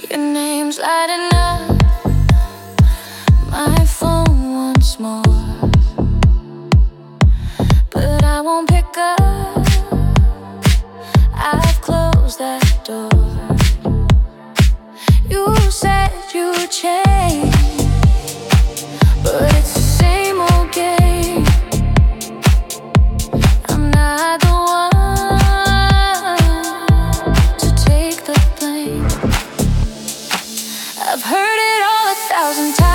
Your name's lighting up my phone once more, but I won't pick up. I've closed that door. You said you'd change, but it's the same old game. I'm not the one to take the blame. I've heard it all 1,000 times.